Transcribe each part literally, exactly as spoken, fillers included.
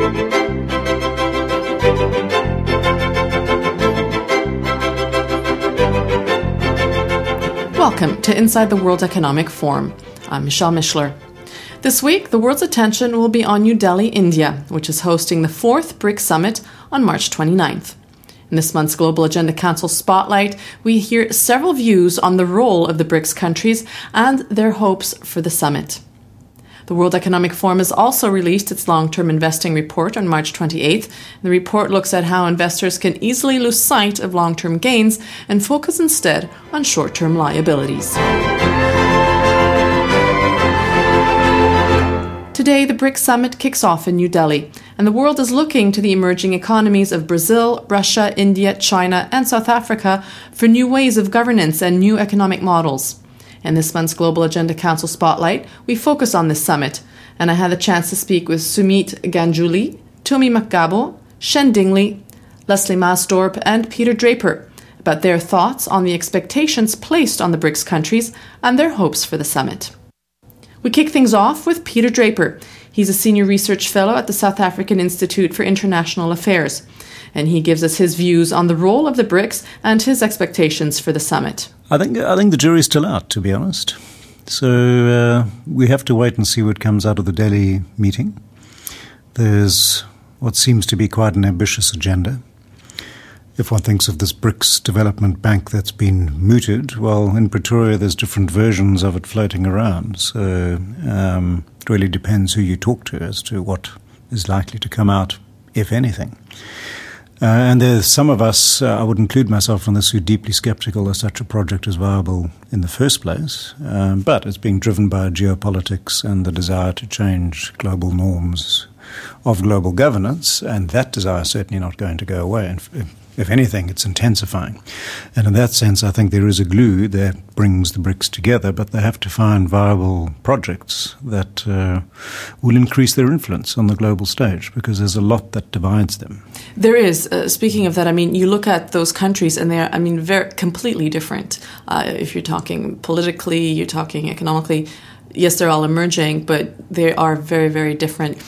Welcome to Inside the World Economic Forum. I'm Michelle Mishler. This week, the world's attention will be on New Delhi, India, which is hosting the fourth BRICS Summit on March twenty-ninth. In this month's Global Agenda Council Spotlight, we hear several views on the role of the BRICS countries and their hopes for the summit. The World Economic Forum has also released its long-term investing report on March twenty-eighth. The report looks at how investors can easily lose sight of long-term gains and focus instead on short-term liabilities. Today, the BRICS Summit kicks off in New Delhi, and the world is looking to the emerging economies of Brazil, Russia, India, China, and South Africa for new ways of governance and new economic models. In this month's Global Agenda Council Spotlight, we focus on this summit, and I had the chance to speak with Sumit Ganguly, Tumi Makgabo, Shen Dingley, Leslie Masdorp, and Peter Draper about their thoughts on the expectations placed on the BRICS countries and their hopes for the summit. We kick things off with Peter Draper. He's a senior research fellow at the South African Institute for International Affairs, and he gives us his views on the role of the BRICS and his expectations for the summit. I think I think the jury's still out, to be honest. So uh, we have to wait and see what comes out of the Delhi meeting. There's what seems to be quite an ambitious agenda. If one thinks of this BRICS Development Bank that's been mooted, well, in Pretoria there's different versions of it floating around. So um, it really depends who you talk to as to what is likely to come out, if anything. Uh, and there's some of us, uh, I would include myself in this, who are deeply skeptical that such a project is viable in the first place. Um, but it's being driven by geopolitics and the desire to change global norms of global governance, and that desire is certainly not going to go away. And if, if anything, it's intensifying. And in that sense, I think there is a glue that brings the BRICS together, but they have to find viable projects that uh, will increase their influence on the global stage, because there's a lot that divides them. There is. Uh, speaking of that, I mean, you look at those countries and they're, I mean, very completely different. Uh, if you're talking politically, you're talking economically, yes, they're all emerging, but they are very, very different.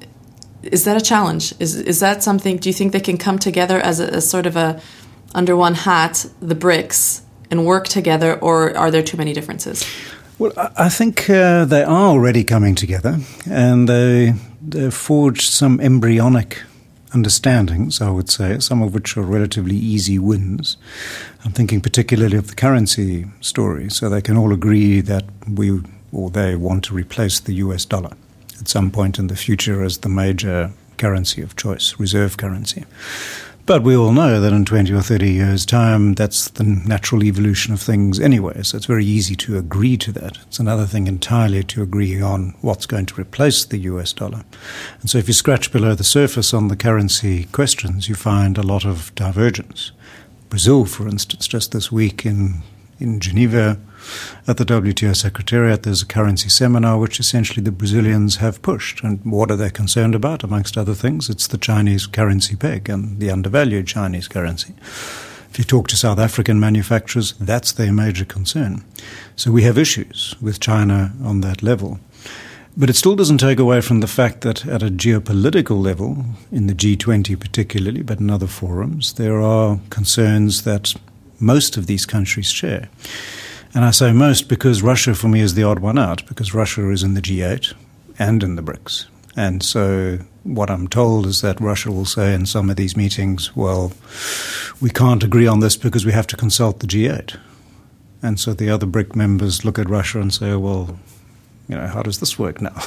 Is that a challenge? Is is that something, do you think they can come together as a, a sort of a, under one hat, the BRICS, and work together, or are there too many differences? Well, I think uh, they are already coming together, and they, they've forged some embryonic understandings, I would say, some of which are relatively easy wins. I'm thinking particularly of the currency story, so they can all agree that we, or they want to replace the U S dollar at some point in the future as the major currency of choice, reserve currency. But we all know that in twenty or thirty years' time, that's the natural evolution of things anyway, so it's very easy to agree to that. It's another thing entirely to agree on what's going to replace the U S dollar. And so if you scratch below the surface on the currency questions, you find a lot of divergence. Brazil, for instance, just this week in, in Geneva, at the W T O Secretariat, there's a currency seminar which essentially the Brazilians have pushed. And what are they concerned about, amongst other things? It's the Chinese currency peg and the undervalued Chinese currency. If you talk to South African manufacturers, that's their major concern. So we have issues with China on that level. But it still doesn't take away from the fact that at a geopolitical level, in the G twenty particularly, but in other forums, there are concerns that most of these countries share. And I say most because Russia, for me, is the odd one out, because Russia is in the G eight and in the BRICS. And so what I'm told is that Russia will say in some of these meetings, well, we can't agree on this because we have to consult the G eight. And so the other BRIC members look at Russia and say, well, you know, how does this work now?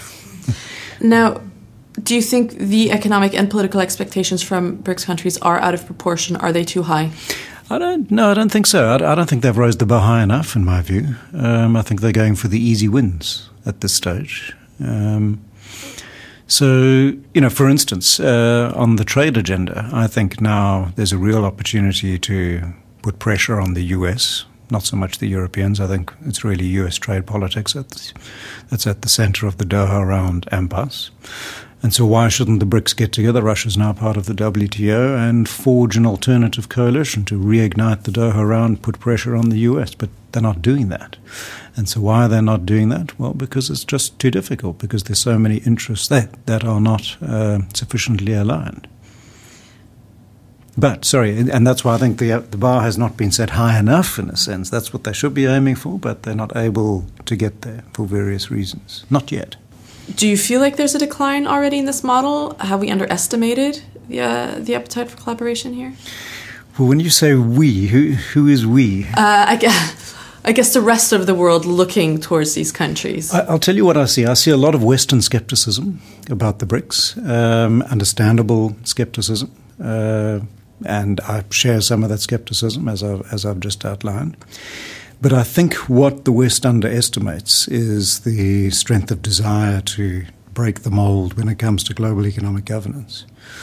Now, do you think the economic and political expectations from BRICS countries are out of proportion? Are they too high? I don't. No, I don't think so. I, I don't think they've raised the bar high enough, in my view. Um, I think they're going for the easy wins at this stage. Um, so, you know, for instance, uh, on the trade agenda, I think now there's a real opportunity to put pressure on the U S, not so much the Europeans. I think it's really U S trade politics that's, that's at the center of the Doha Round impasse. And so why shouldn't the BRICS get together? Russia's now part of the W T O, and forge an alternative coalition to reignite the Doha round, put pressure on the U S. But they're not doing that. And so why are they not doing that? Well, because it's just too difficult, because there's so many interests there that are not uh, sufficiently aligned. But, sorry, and that's why I think the, the bar has not been set high enough, in a sense. That's what they should be aiming for, but they're not able to get there for various reasons. Not yet. Do you feel like there's a decline already in this model? Have we underestimated the, uh, the appetite for collaboration here? Well, when you say we, who who is we? Uh, I guess, I guess the rest of the world looking towards these countries. I, I'll tell you what I see. I see a lot of Western skepticism about the BRICS, um, understandable skepticism, uh, and I share some of that skepticism, as I've, as I've just outlined. But I think what the West underestimates is the strength of desire to break the mold when it comes to global economic governance.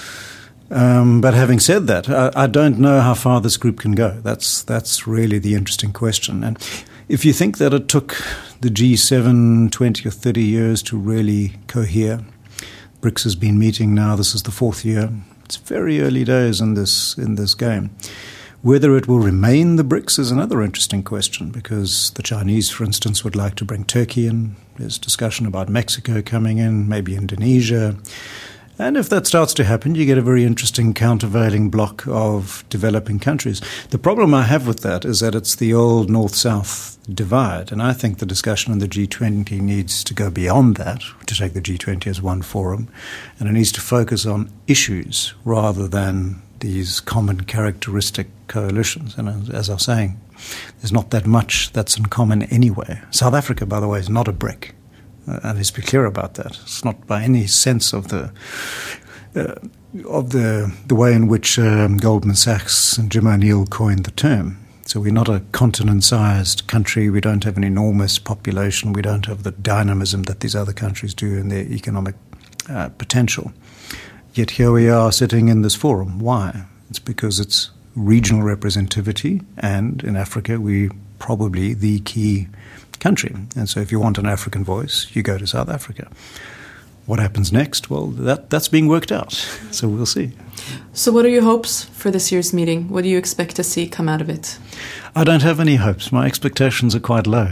Um, but having said that, I, I don't know how far this group can go. That's that's really the interesting question. And if you think that it took the G seven twenty or thirty years to really cohere, BRICS has been meeting now. This is the fourth year. It's very early days in this in this game. Whether it will remain the BRICS is another interesting question, because the Chinese, for instance, would like to bring Turkey in. There's discussion about Mexico coming in, maybe Indonesia. And if that starts to happen, you get a very interesting countervailing block of developing countries. The problem I have with that is that it's the old North-South divide. And I think the discussion in the G twenty needs to go beyond that, to take the G twenty as one forum. And it needs to focus on issues rather than these common characteristic coalitions. And as I was saying, there's not that much that's in common anyway. South Africa, by the way, is not a BRIC. Uh, and let's be clear about that. It's not by any sense of the uh, of the the way in which um, Goldman Sachs and Jim O'Neill coined the term. So we're not a continent-sized country. We don't have an enormous population. We don't have the dynamism that these other countries do in their economic uh, potential. Yet here we are sitting in this forum. Why? It's because it's regional representativity, and in Africa we're probably the key country. And so if you want an African voice, you go to South Africa. What happens next? Well, that that's being worked out. So we'll see. So what are your hopes for this year's meeting? What do you expect to see come out of it? I don't have any hopes. My expectations are quite low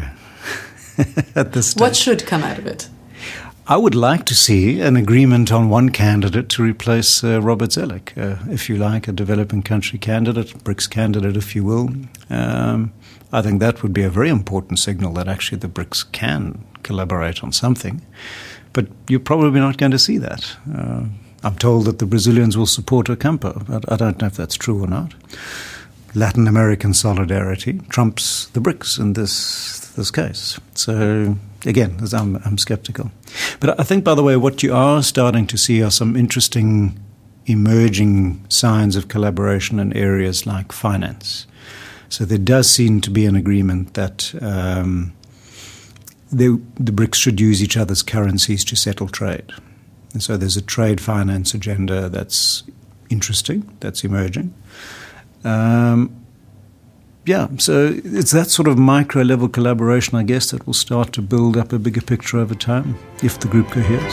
at this stage. What should come out of it? I would like to see an agreement on one candidate to replace uh, Robert Zoellick, uh, if you like, a developing country candidate, BRICS candidate, if you will. Um, I think that would be a very important signal that actually the BRICS can collaborate on something. But you're probably not going to see that. Uh, I'm told that the Brazilians will support Ocampo, but I don't know if that's true or not. Latin American solidarity trumps the BRICS in this this case. So, again, I'm, I'm skeptical. But I think, by the way, what you are starting to see are some interesting emerging signs of collaboration in areas like finance. So there does seem to be an agreement that um, they, the BRICS should use each other's currencies to settle trade. And so there's a trade finance agenda that's interesting, that's emerging. Um, yeah, so it's that sort of micro-level collaboration, I guess, that will start to build up a bigger picture over time, if the group coheres.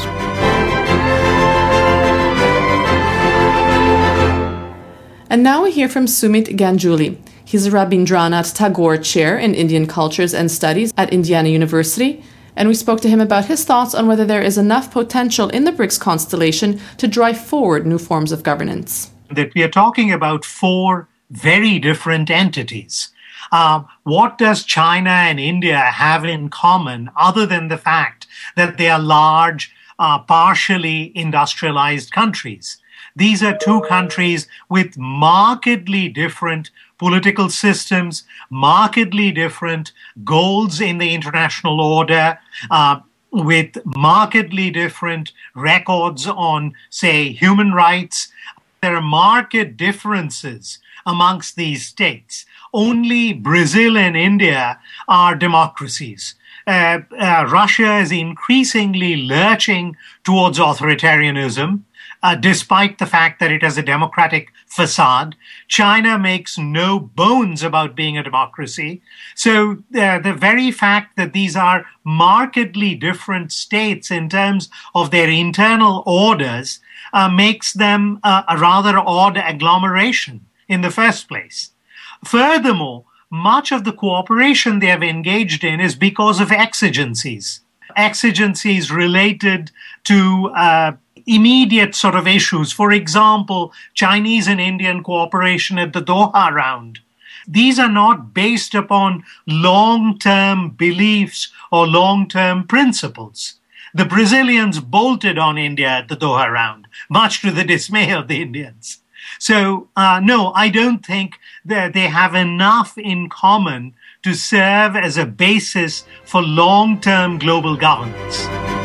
And now we hear from Sumit Ganguly. He's a Rabindranath Tagore Chair in Indian Cultures and Studies at Indiana University, and we spoke to him about his thoughts on whether there is enough potential in the BRICS constellation to drive forward new forms of governance. That we are talking about four very different entities. Uh, what does China and India have in common other than the fact that they are large, uh, partially industrialized countries? These are two countries with markedly different political systems, markedly different goals in the international order, uh, with markedly different records on, say, human rights. There are marked differences amongst these states. Only Brazil and India are democracies. Uh, uh, Russia is increasingly lurching towards authoritarianism. uh, despite the fact that it has a democratic facade. China makes no bones about being a democracy. So uh, the very fact that these are markedly different states in terms of their internal orders uh, makes them uh, a rather odd agglomeration in the first place. Furthermore, much of the cooperation they have engaged in is because of exigencies. Exigencies related to uh, immediate sort of issues. For example, Chinese and Indian cooperation at the Doha round. These are not based upon long-term beliefs or long-term principles. The Brazilians bolted on India at the Doha round, much to the dismay of the Indians. So, uh, no, I don't think that they have enough in common to serve as a basis for long-term global governance.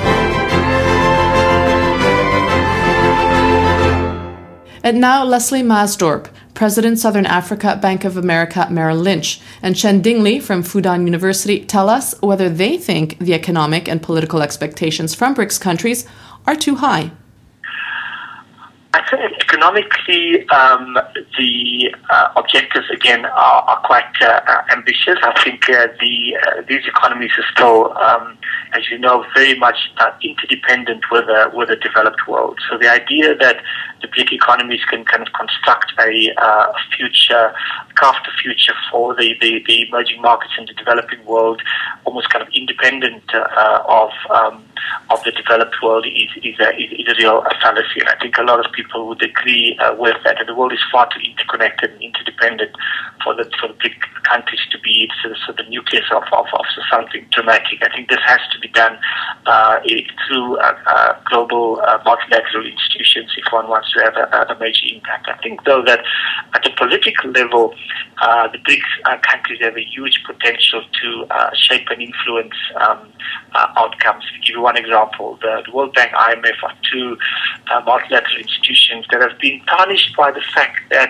And now Leslie Masdorp, President, Southern Africa, Bank of America, Merrill Lynch, and Chen Dingley from Fudan University tell us whether they think the economic and political expectations from BRICS countries are too high. I think economically, um, the uh, objectives, again, are, are quite uh, ambitious. I think uh, the uh, these economies are still, um, as you know, very much uh, interdependent with, uh, with the developed world. So the idea that the BRIC economies can kind of construct a uh, future, craft a future for the, the, the emerging markets in the developing world, almost kind of independent uh, of um, of the developed world, is, is, a, is a real fallacy. And I think a lot of people would agree uh, with that. And the world is far too interconnected and interdependent for the for the BRIC countries to be sort of, sort of the nucleus of, of, of something dramatic. I think this has to be done uh, through uh, uh, global uh, multilateral institutions if one wants to have a, a major impact. I think, though, that at the political level, uh, the BRICS uh, countries have a huge potential to uh, shape and influence um, uh, outcomes. To give you one example, the, the World Bank, I M F are two uh, multilateral institutions that have been tarnished by the fact that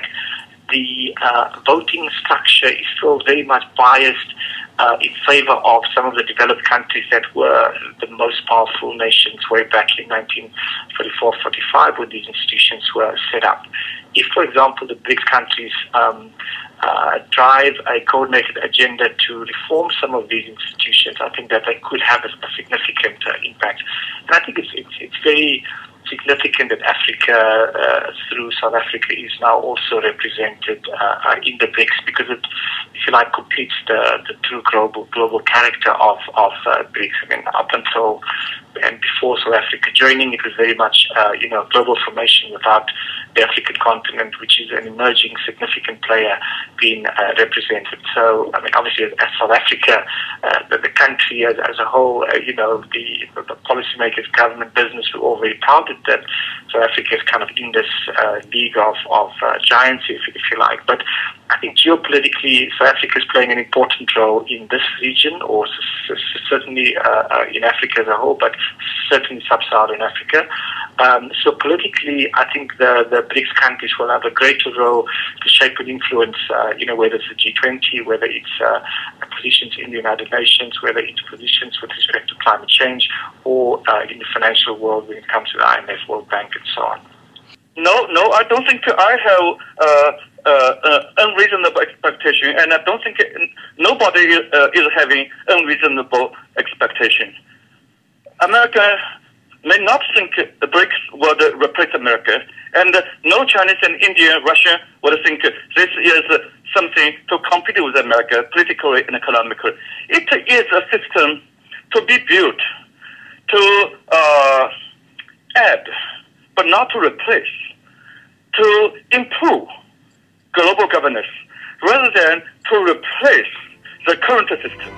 the uh, voting structure is still very much biased uh, in favor of some of the developed countries that were the most powerful nations way back in nineteen forty-four forty-five when these institutions were set up. If, for example, the BRICS countries um, uh, drive a coordinated agenda to reform some of these institutions, I think that they could have a, a significant uh, impact. And I think it's, it's, it's very significant that Africa, uh, through South Africa, is now also represented uh, in the BRICS because it, if you like, completes the, the true global global character of, of uh, BRICS. I mean, up until and before South Africa joining, it was very much, uh, you know, global formation without the African continent, which is an emerging significant player, being uh, represented. So, I mean, obviously, as, as South Africa, uh, the, the country as, as a whole, uh, you know, the, the policymakers, government, business, we're all very proud that South Africa is kind of in this uh, league of, of uh, giants, if, if you like. But I think geopolitically, South Africa is playing an important role in this region, or s- s- certainly uh, uh, in Africa as a whole, but certainly sub-Saharan Africa. Um, so politically, I think the, the BRICS countries will have a greater role to shape and influence, uh, you know, whether it's the G twenty, whether it's uh, positions in the United Nations, whether it's positions with respect to climate change, or uh, in the financial world when it comes to the I M F, World Bank, and so on. No, no, I don't think I have uh, uh, uh, unreasonable expectation, and I don't think it, nobody uh, is having unreasonable expectation. America may not think the BRICS would replace America, and uh, no Chinese and India, Russia would think this is uh, something to compete with America politically and economically. It is a system to be built, to uh, add, but not to replace, to improve global governance, rather than to replace the current system.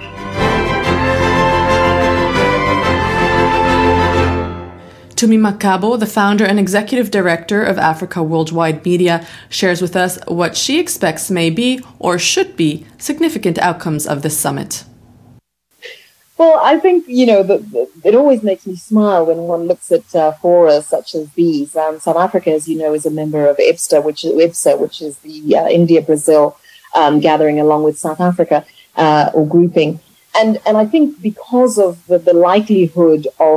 Tumi Makabo, the founder and executive director of Africa Worldwide Media, shares with us what she expects may be, or should be, significant outcomes of this summit. Well, I think, you know, the, the, it always makes me smile when one looks at uh, forums such as these. Um, South Africa, as you know, is a member of I B S A, which is, I B S A, which is the uh, India-Brazil um, gathering along with South Africa, uh, or grouping. And and I think because of the, the likelihood of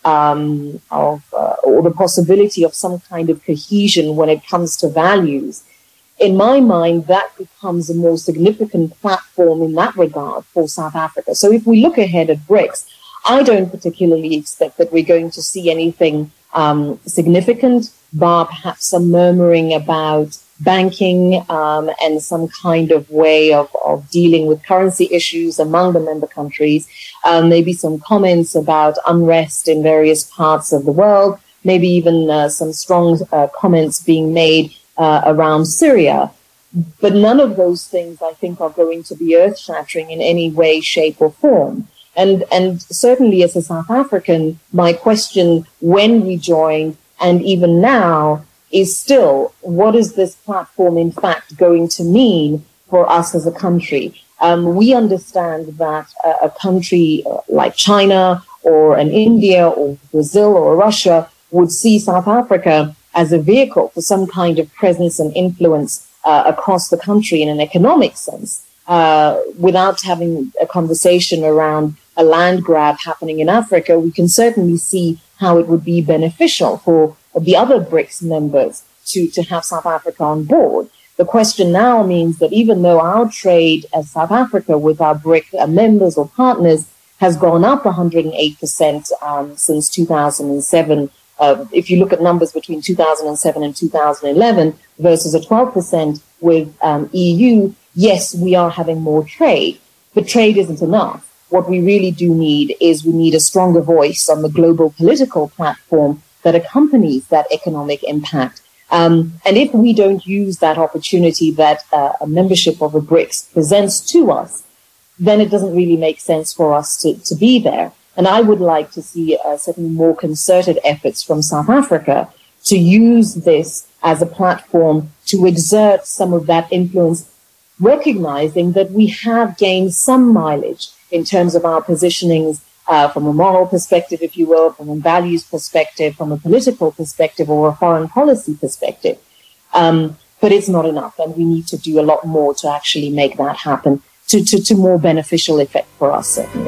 um, of uh, or the possibility of some kind of cohesion when it comes to values, in my mind, that becomes a more significant platform in that regard for South Africa. So if we look ahead at BRICS, I don't particularly expect that we're going to see anything um, significant, bar perhaps some murmuring about banking um, and some kind of way of, of dealing with currency issues among the member countries, um, maybe some comments about unrest in various parts of the world, maybe even uh, some strong uh, comments being made uh, around Syria. But none of those things, I think, are going to be earth-shattering in any way, shape, or form. And, and certainly as a South African, my question when we joined and even now is still, what is this platform in fact going to mean for us as a country? Um, we understand that a, a country like China or an India or Brazil or Russia would see South Africa as a vehicle for some kind of presence and influence uh, across the country in an economic sense, uh, without having a conversation around a land grab happening in Africa. We can certainly see how it would be beneficial for the other BRICS members to, to have South Africa on board. The question now means that even though our trade as South Africa with our BRIC members or partners has gone up one hundred eight percent um, since two thousand seven, uh, if you look at numbers between two thousand seven and two thousand eleven versus a twelve percent with um, E U, yes, we are having more trade, but trade isn't enough. What we really do need is we need a stronger voice on the global political platform that accompanies that economic impact. Um, and if we don't use that opportunity that uh, a membership of a BRICS presents to us, then it doesn't really make sense for us to, to be there. And I would like to see uh, certainly more concerted efforts from South Africa to use this as a platform to exert some of that influence, recognizing that we have gained some mileage in terms of our positionings uh, from a moral perspective, if you will, from a values perspective, from a political perspective, or a foreign policy perspective. Um, but it's not enough, and we need to do a lot more to actually make that happen to, to, to more beneficial effect for us, certainly.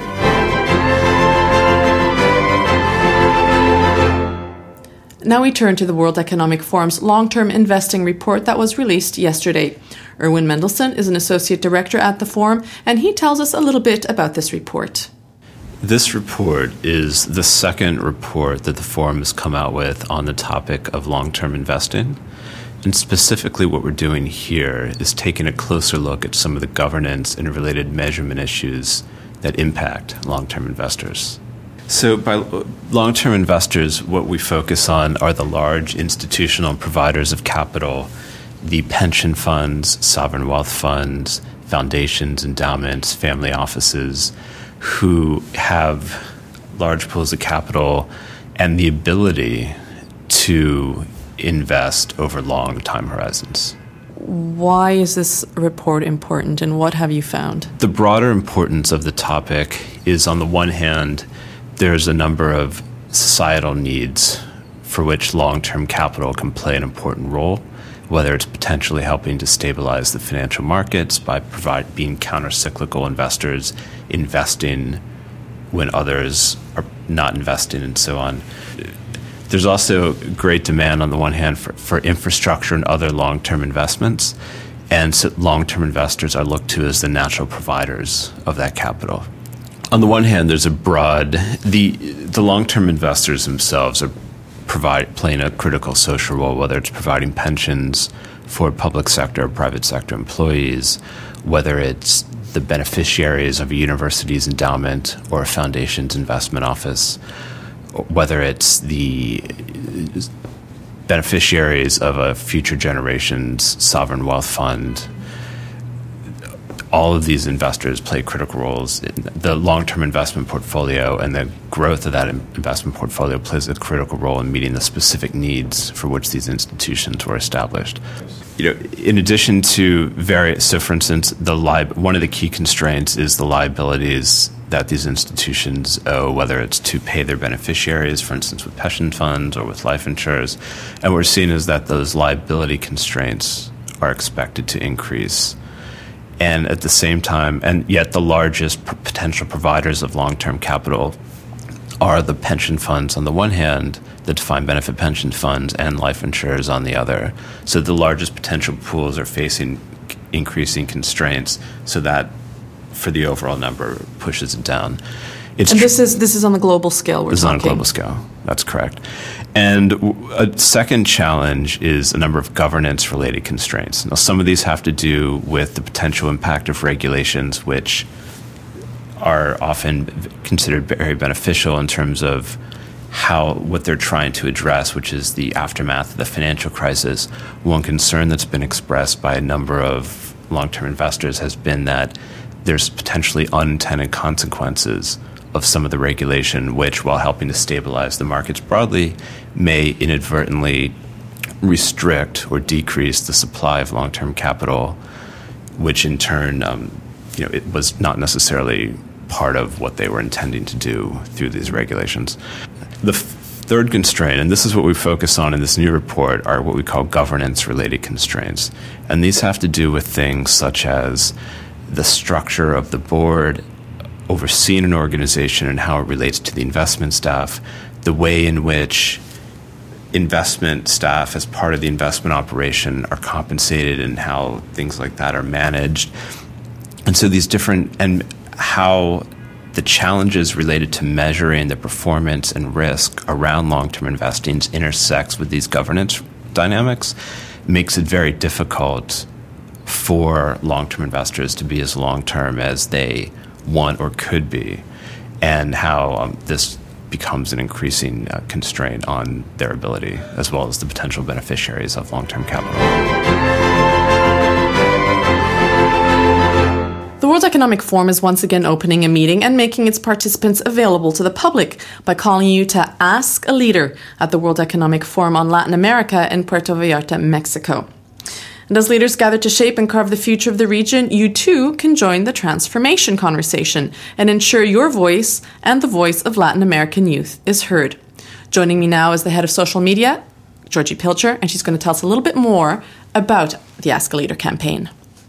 Now we turn to the World Economic Forum's long-term investing report that was released yesterday. Erwin Mendelsohn is an associate director at the Forum, and he tells us a little bit about this report. This report is the second report that the Forum has come out with on the topic of long-term investing. And specifically what we're doing here is taking a closer look at some of the governance and related measurement issues that impact long-term investors. So by long-term investors, what we focus on are the large institutional providers of capital, the pension funds, sovereign wealth funds, foundations, endowments, family offices, who have large pools of capital and the ability to invest over long time horizons. Why is this report important, and what have you found? The broader importance of the topic is, on the one hand, there's a number of societal needs for which long-term capital can play an important role, whether it's potentially helping to stabilize the financial markets by provide, being counter-cyclical investors, investing when others are not investing, and so on. There's also great demand on the one hand for, for infrastructure and other long-term investments, and so long-term investors are looked to as the natural providers of that capital. On the one hand, there's a broad, the the long-term investors themselves are provide playing a critical social role, whether it's providing pensions for public sector or private sector employees, whether it's the beneficiaries of a university's endowment or a foundation's investment office, whether it's the beneficiaries of a future generation's sovereign wealth fund. All of these investors play critical roles. The long-term investment portfolio and the growth of that investment portfolio plays a critical role in meeting the specific needs for which these institutions were established. You know, in addition to various, so for instance, the li- one of the key constraints is the liabilities that these institutions owe, whether it's to pay their beneficiaries, for instance, with pension funds or with life insurers. And what we're seeing is that those liability constraints are expected to increase. And at the same time, and yet the largest p- potential providers of long-term capital are the pension funds on the one hand, the defined benefit pension funds, and life insurers on the other. So the largest potential pools are facing increasing constraints, so that for the overall number pushes it down. It's and this is this is on the global scale. We're this talking. is on a global scale. That's correct. And a second challenge is a number of governance-related constraints. Now, some of these have to do with the potential impact of regulations, which are often considered very beneficial in terms of how what they're trying to address, which is the aftermath of the financial crisis. One concern that's been expressed by a number of long-term investors has been that there's potentially unintended consequences of some of the regulation, which, while helping to stabilize the markets broadly, may inadvertently restrict or decrease the supply of long-term capital, which in turn, um, you know, it was not necessarily part of what they were intending to do through these regulations. The f- third constraint, and this is what we focus on in this new report, are what we call governance-related constraints. And these have to do with things such as the structure of the board, overseeing an organization and how it relates to the investment staff, the way in which investment staff as part of the investment operation are compensated and how things like that are managed. And so these different, and how the challenges related to measuring the performance and risk around long-term investing intersects with these governance dynamics makes it very difficult for long-term investors to be as long-term as they want or could be, and how um, this becomes an increasing uh, constraint on their ability, as well as the potential beneficiaries of long-term capital. The World Economic Forum is once again opening a meeting and making its participants available to the public by calling you to ask a leader at the World Economic Forum on Latin America in Puerto Vallarta, Mexico. And as leaders gather to shape and carve the future of the region, you too can join the transformation conversation and ensure your voice and the voice of Latin American youth is heard. Joining me now is the head of social media, Georgie Pilcher, and she's going to tell us a little bit more about the Ask a Leader campaign.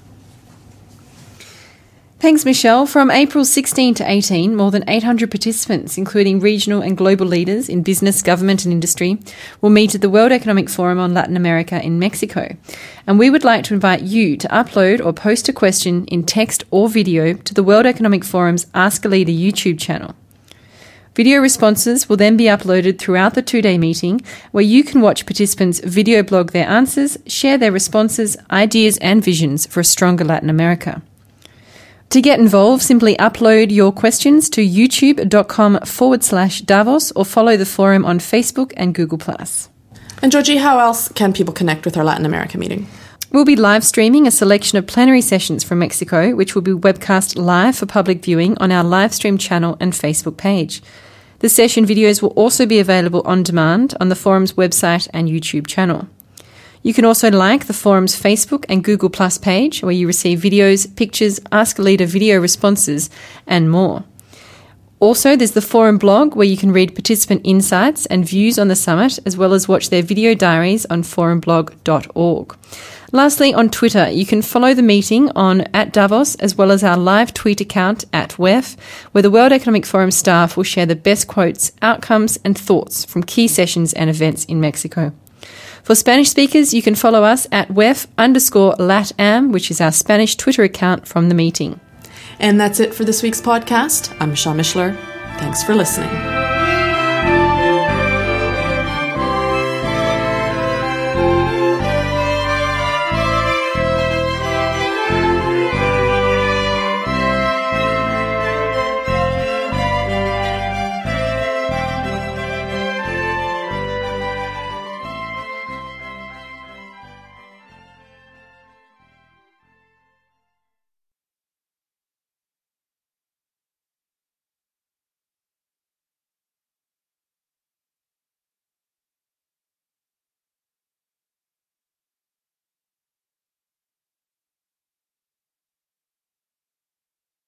Thanks, Michelle. From April sixteenth to eighteen, more than eight hundred participants, including regional and global leaders in business, government and industry, will meet at the World Economic Forum on Latin America in Mexico. And we would like to invite you to upload or post a question in text or video to the World Economic Forum's Ask a Leader YouTube channel. Video responses will then be uploaded throughout the two-day meeting, where you can watch participants video blog their answers, share their responses, ideas and visions for a stronger Latin America. To get involved, simply upload your questions to youtube.com forward slash Davos or follow the forum on Facebook and Google plus. And Georgie, how else can people connect with our Latin America meeting? We'll be live streaming a selection of plenary sessions from Mexico, which will be webcast live for public viewing on our live stream channel and Facebook page. The session videos will also be available on demand on the forum's website and YouTube channel. You can also like the forum's Facebook and Google Plus page, where you receive videos, pictures, Ask a Leader video responses, and more. Also, there's the forum blog, where you can read participant insights and views on the summit, as well as watch their video diaries on forum blog dot org. Lastly, on Twitter, you can follow the meeting on at Davos, as well as our live tweet account at W E F, where the World Economic Forum staff will share the best quotes, outcomes, and thoughts from key sessions and events in Mexico. For Spanish speakers, you can follow us at W E F underscore LatAm, which is our Spanish Twitter account from the meeting. And that's it for this week's podcast. I'm Michelle Mishler. Thanks for listening.